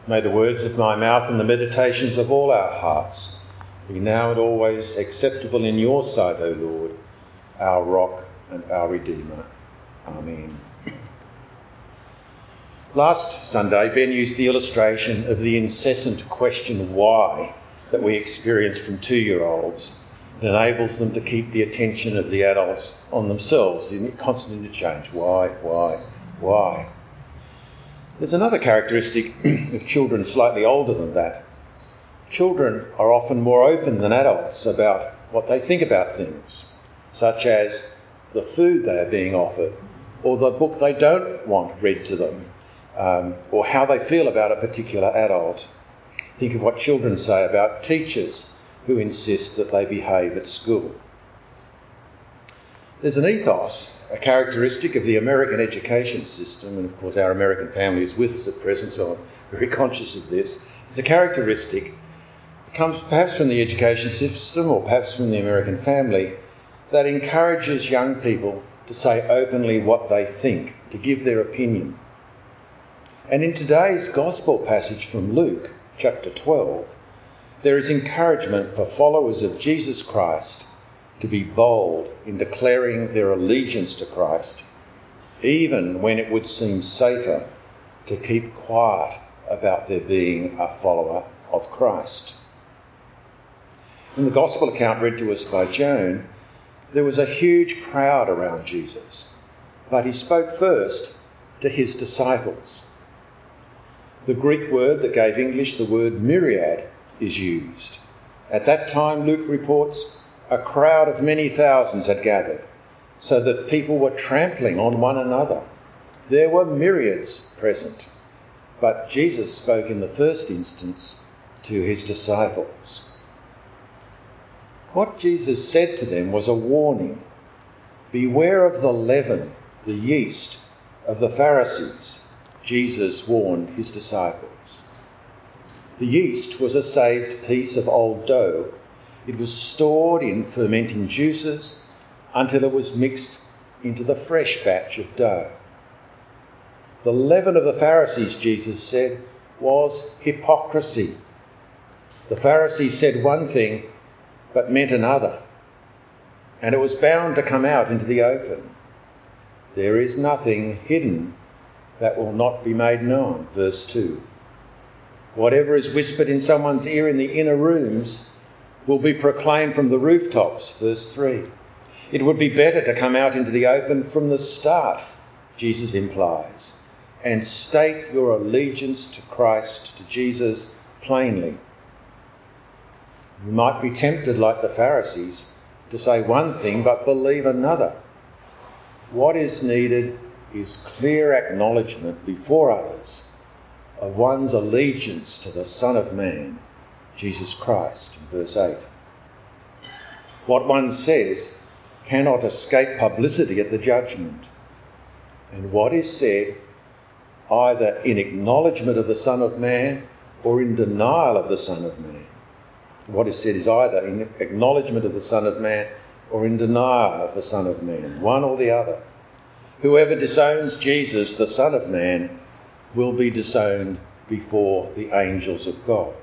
May the words of my mouth and the meditations of all our hearts be now and always acceptable in your sight, O Lord, our rock and our Redeemer. Amen. Last Sunday, Ben used the illustration of the incessant question why that we experience from 2-year-olds. It enables them to keep the attention of the adults on themselves in constant interchange. Why? There's another characteristic of children slightly older than that. Children are often more open than adults about what they think about things, such as the food they are being offered, or the book they don't want read to them, or how they feel about a particular adult. Think of what children say about teachers who insist that they behave at school. There's an ethos, a characteristic of the American education system, and of course our American family is with us at present, so I'm very conscious of this. It's a characteristic that comes perhaps from the education system or perhaps from the American family that encourages young people to say openly what they think, to give their opinion. And in today's Gospel passage from Luke, chapter 12, there is encouragement for followers of Jesus Christ to be bold in declaring their allegiance to Christ, even when it would seem safer to keep quiet about their being a follower of Christ. In the Gospel account read to us by Joan, there was a huge crowd around Jesus, but he spoke first to his disciples. The Greek word that gave English the word myriad is used. At that time, Luke reports, a crowd of many thousands had gathered, so that people were trampling on one another. There were myriads present, but Jesus spoke in the first instance to his disciples. What Jesus said to them was a warning. Beware of the leaven, the yeast of the Pharisees, Jesus warned his disciples. The yeast was a saved piece of old dough. It was stored in fermenting juices until it was mixed into the fresh batch of dough. The leaven of the Pharisees, Jesus said, was hypocrisy. The Pharisees said one thing but meant another, and it was bound to come out into the open. There is nothing hidden that will not be made known, verse 2. Whatever is whispered in someone's ear in the inner rooms will be proclaimed from the rooftops, verse 3. It would be better to come out into the open from the start, Jesus implies, and state your allegiance to Christ, to Jesus, plainly. You might be tempted, like the Pharisees, to say one thing but believe another. What is needed is clear acknowledgement before others of one's allegiance to the Son of Man, Jesus Christ, in verse 8. What one says cannot escape publicity at the judgment. And what is said, either in acknowledgement of the Son of Man or in denial of the Son of Man. What is said is either in acknowledgement of the Son of Man or in denial of the Son of Man, one or the other. Whoever disowns Jesus, the Son of Man, will be disowned before the angels of God.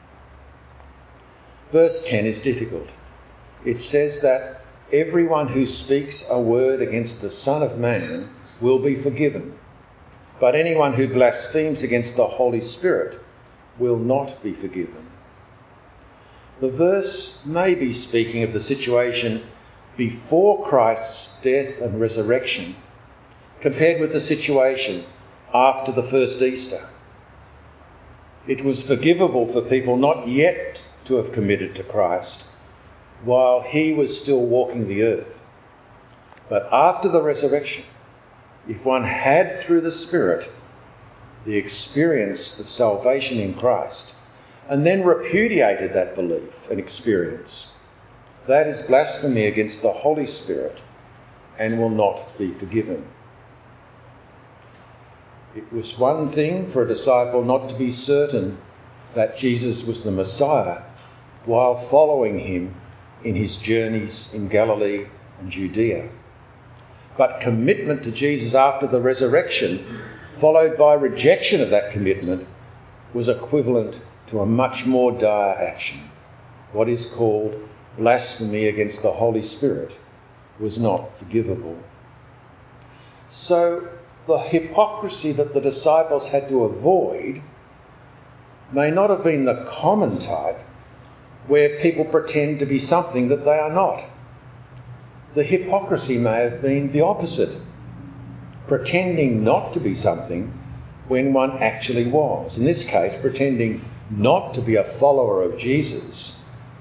Verse 10 is difficult. It says that everyone who speaks a word against the Son of Man will be forgiven, but anyone who blasphemes against the Holy Spirit will not be forgiven. The verse may be speaking of the situation before Christ's death and resurrection, compared with the situation after the first Easter. It was forgivable for people not yet to have committed to Christ while he was still walking the earth. But after the resurrection, if one had through the Spirit the experience of salvation in Christ and then repudiated that belief and experience, that is blasphemy against the Holy Spirit and will not be forgiven. It was one thing for a disciple not to be certain that Jesus was the Messiah while following him in his journeys in Galilee and Judea. But commitment to Jesus after the resurrection, followed by rejection of that commitment, was equivalent to a much more dire action. What is called blasphemy against the Holy Spirit was not forgivable. So the hypocrisy that the disciples had to avoid may not have been the common type where people pretend to be something that they are not. The hypocrisy may have been the opposite, pretending not to be something when one actually was. In this case, pretending not to be a follower of Jesus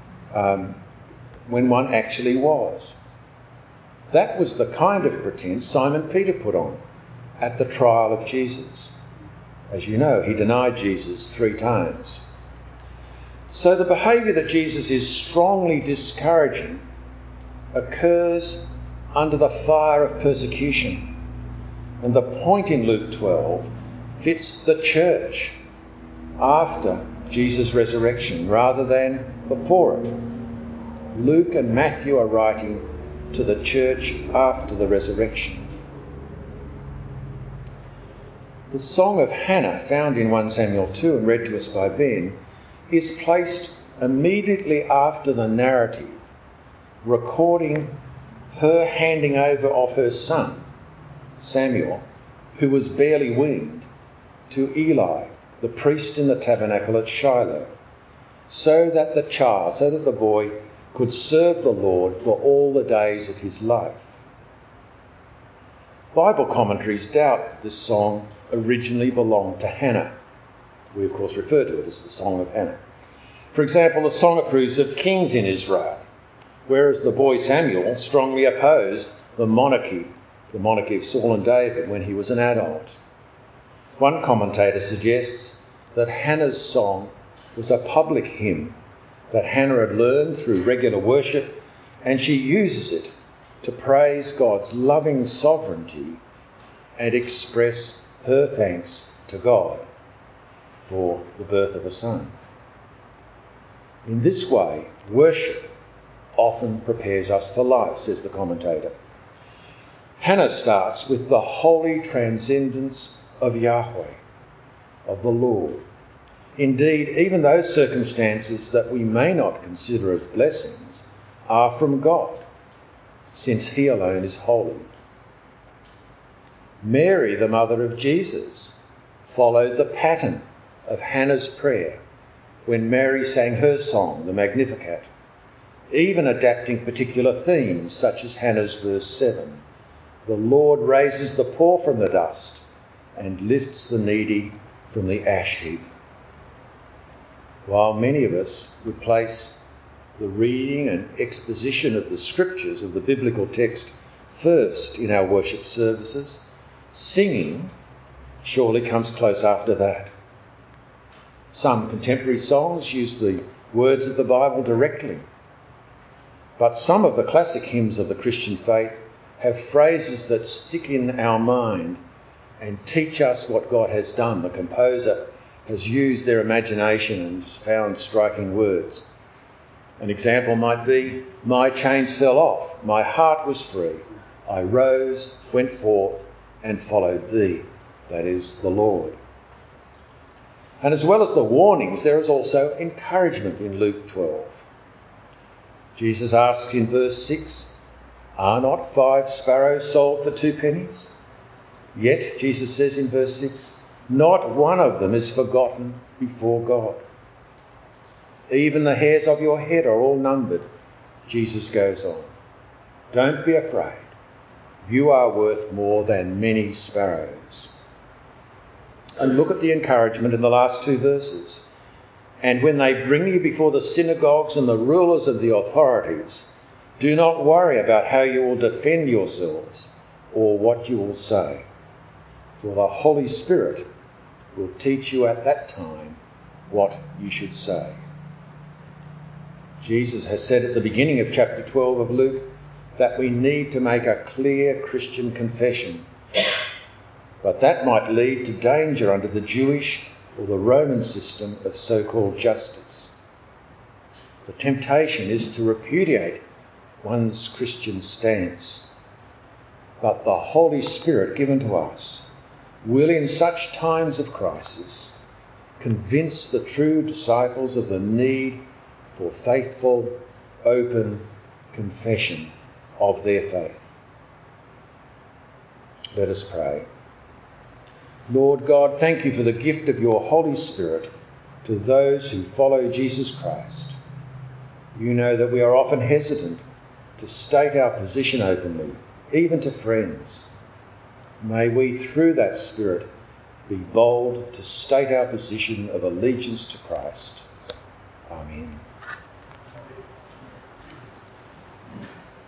when one actually was. That was the kind of pretense Simon Peter put on at the trial of Jesus. As you know, he denied Jesus 3 times. So the behaviour that Jesus is strongly discouraging occurs under the fire of persecution. And the point in Luke 12 fits the church after Jesus' resurrection rather than before it. Luke and Matthew are writing to the church after the resurrection. The Song of Hannah, found in 1 Samuel 2 and read to us by Ben, is placed immediately after the narrative, recording her handing over of her son, Samuel, who was barely weaned, to Eli, the priest in the tabernacle at Shiloh, so that the boy could serve the Lord for all the days of his life. Bible commentaries doubt that this song originally belonged to Hannah. We, of course, refer to it as the Song of Hannah. For example, the song approves of kings in Israel, whereas the boy Samuel strongly opposed the monarchy of Saul and David when he was an adult. One commentator suggests that Hannah's song was a public hymn that Hannah had learned through regular worship, and she uses it to praise God's loving sovereignty and express her thanks to God for the birth of a son. In this way, worship often prepares us for life, says the commentator. Hannah starts with the holy transcendence of Yahweh, of the Lord. Indeed, even those circumstances that we may not consider as blessings are from God, since he alone is holy. Mary, the mother of Jesus, followed the pattern of Hannah's prayer when Mary sang her song, the Magnificat, even adapting particular themes such as Hannah's verse 7. The Lord raises the poor from the dust and lifts the needy from the ash heap. While many of us would place the reading and exposition of the scriptures of the biblical text first in our worship services, singing surely comes close after that. Some contemporary songs use the words of the Bible directly, but some of the classic hymns of the Christian faith have phrases that stick in our mind and teach us what God has done. The composer has used their imagination and found striking words. An example might be, my chains fell off, my heart was free, I rose, went forth and followed thee, that is, the Lord. And as well as the warnings, there is also encouragement in Luke 12. Jesus asks in verse 6, are not 5 sparrows sold for 2 pennies? Yet, Jesus says in verse 6, not one of them is forgotten before God. Even the hairs of your head are all numbered, Jesus goes on. Don't be afraid. You are worth more than many sparrows. And look at the encouragement in the last 2 verses. And when they bring you before the synagogues and the rulers of the authorities, do not worry about how you will defend yourselves or what you will say, for the Holy Spirit will teach you at that time what you should say. Jesus has said at the beginning of chapter 12 of Luke that we need to make a clear Christian confession, but that might lead to danger under the Jewish or the Roman system of so-called justice. The temptation is to repudiate one's Christian stance, but the Holy Spirit given to us will in such times of crisis convince the true disciples of the need for faithful, open confession of their faith. Let us pray. Lord God, thank you for the gift of your Holy Spirit to those who follow Jesus Christ. You know that we are often hesitant to state our position openly, even to friends. May we, through that Spirit, be bold to state our position of allegiance to Christ. Amen.